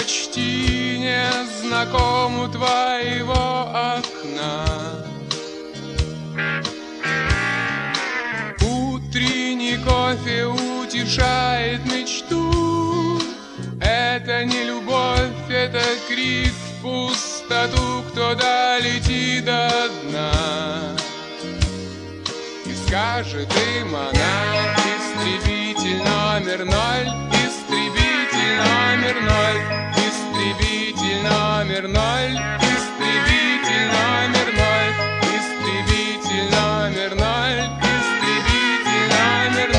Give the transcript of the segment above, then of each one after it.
почти не знаком у твоего окна. Утренний кофе утешает мечту. Это не любовь, это крик в пустоту. Кто долетит до дна и скажет им она: истребитель номер 0, истребитель номер 0, истребитель номер 0, истребитель номер 0, истребитель номер 0, истребитель номер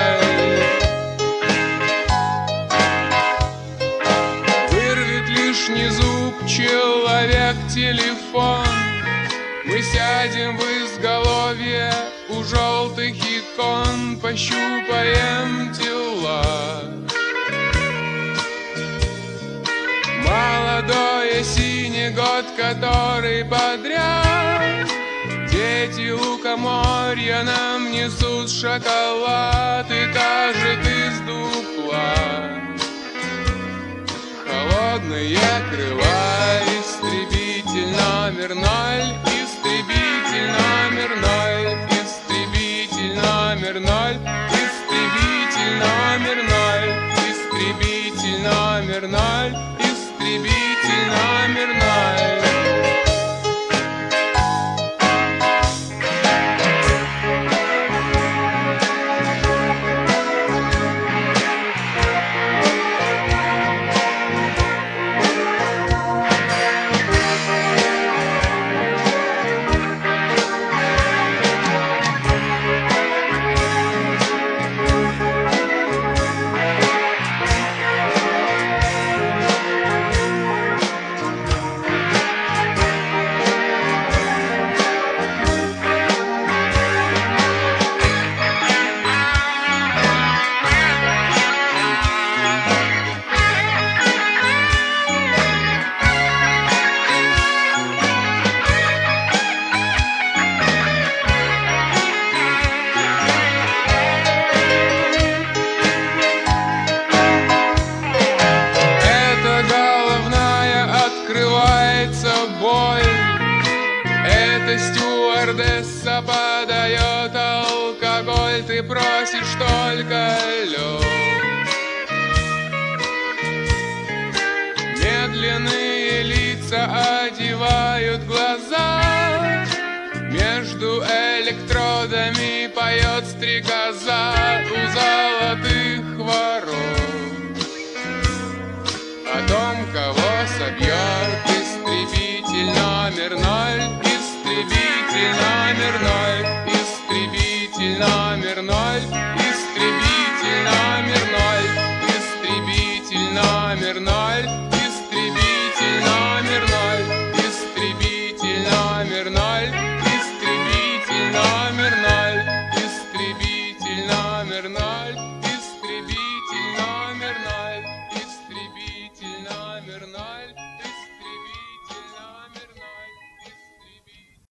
0. Вырвет лишний зуб человек телефон. Мы сядем в изголовье у желтых икон, пощупаем тела. Молодой осенний год, который подряд дети лукоморья нам несут шоколад и тажет из дупла холодные крыла. Истребитель номер 0, истребитель номер 0, истребитель номер 0, истребитель номер 0, истребитель номер 0, истребитель номер 0. Эта стюардесса подает алкоголь, ты просишь только лед. Медленные лица одевают глаза, между электродами поет стрекоза у золотых ворот. О том, кого собьет истребитель номер 0, истребитель номер 0, истребитель номер 0, истребитель номер 0, истребитель номер 0.